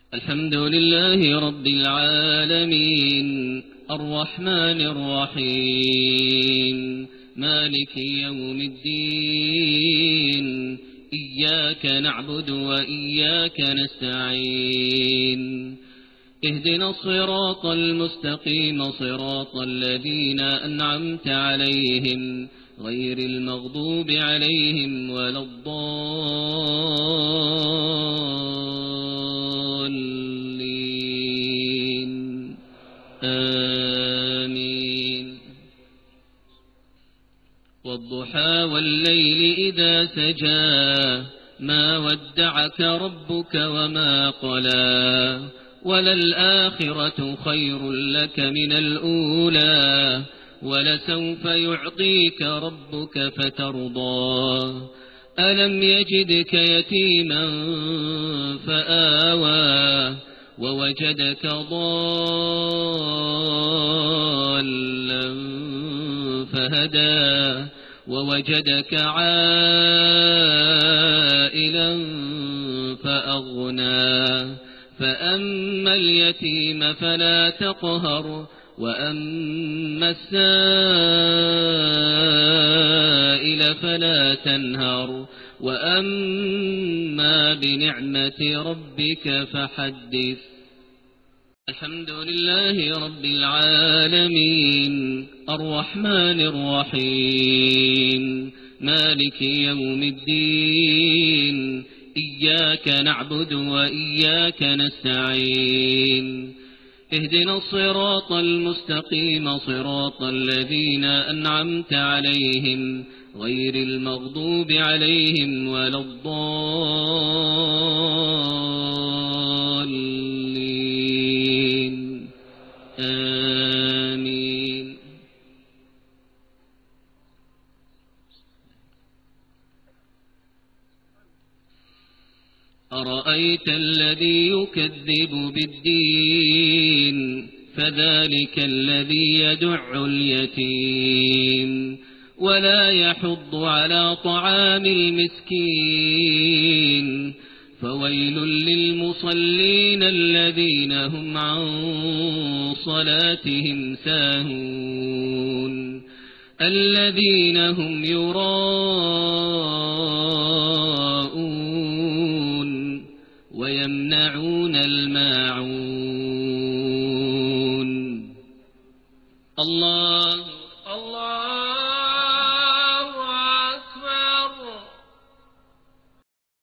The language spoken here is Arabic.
الحمد لله رب العالمين الرحمن الرحيم مالك يوم الدين إياك نعبد وإياك نستعين اهدنا الصراط المستقيم صراط الذين أنعمت عليهم غير المغضوب عليهم ولا الضالين آمين. والضحى والليل إذا سجى ما ودعك ربك وما قلى وللآخرة خير لك من الأولى ولسوف يعطيك ربك فترضى ألم يجدك يتيما فآوى ووجدك ضالا فهدى ووجدك عائلا فأغنى فأما اليتيم فلا تقهر وأما السائل فلا تنهر وأما بنعمة ربك فحدث. الحمد لله رب العالمين الرحمن الرحيم مالك يوم الدين إياك نعبد وإياك نستعين اهدنا الصراط المستقيم صراط الذين أنعمت عليهم غير المغضوب عليهم ولا الضالين آمين. أرأيت الذي يكذب بالدين فذلك الذي يدع اليتيم ولا يحض على طعام المسكين فويل للمصلين الذين هم عن صلاتهم ساهون الذين هم يراءون ويمنعون الماعون. الله